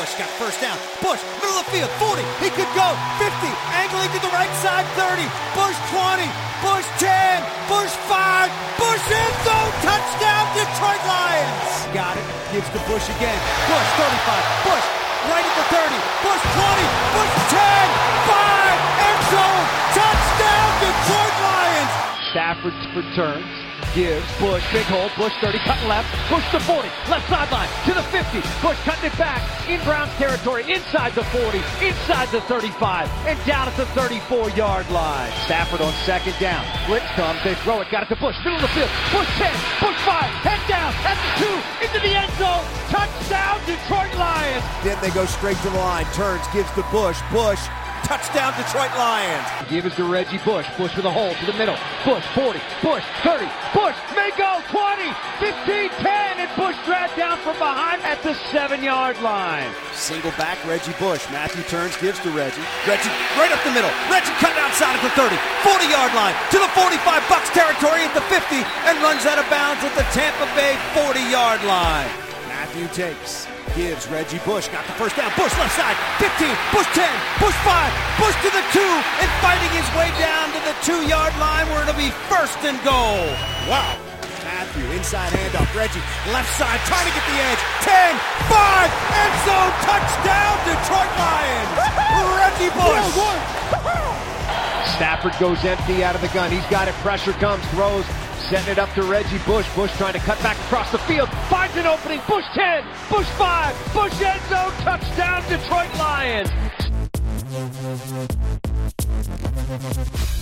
Bush got first down. Bush, middle of the field, 40. He could go 50. Angling to the right side, 30. Bush 20. Bush 10. Bush 5. Bush end zone. Touchdown, Detroit Lions. Got it. Gives to Bush again. Bush 35. Bush right at the 30. Bush 20. Bush 10. 5. End zone. Touchdown, Detroit Lions. Stafford returns. Gives Bush, big hole, Bush 30, cutting left, Bush to 40, left sideline, to the 50, Bush cutting it back, in Browns territory, inside the 40, inside the 35, and down at the 34-yard line. Stafford on second down, blitz comes, they throw it, got it to Bush, middle of the field, Bush 10, Bush 5, head down, at the 2, into the end zone, touchdown Detroit Lions. Then they go straight to the line, turns, gives to Bush, Bush, touchdown Detroit Lions. Give it to Reggie Bush. Bush with a hole to the middle. Bush 40. Bush 30. Bush may go 20, 15, 10, and Bush dragged down from behind at the 7-yard line. Single back Reggie Bush. Matthew turns, gives to Reggie. Reggie right up the middle. Reggie cutting outside at the 30, 40-yard line to the 45 Bucs territory at the 50 and runs out of bounds at the Tampa Bay 40-yard line. Matthew takes. Gives Reggie Bush, got the first down, Bush left side, 15, Bush 10, Bush 5, Bush to the 2, and fighting his way down to the 2-yard line where it'll be first and goal. Wow. Matthew, inside handoff, Reggie, left side, trying to get the edge, 10, 5, end zone, touchdown, Detroit Lions. Reggie Bush. Stafford goes empty out of the gun. He's got it, pressure comes, throws. Setting it up to Reggie Bush. Bush trying to cut back across the field. Finds an opening. Bush 10. Bush 5. Bush end zone. Touchdown Detroit Lions.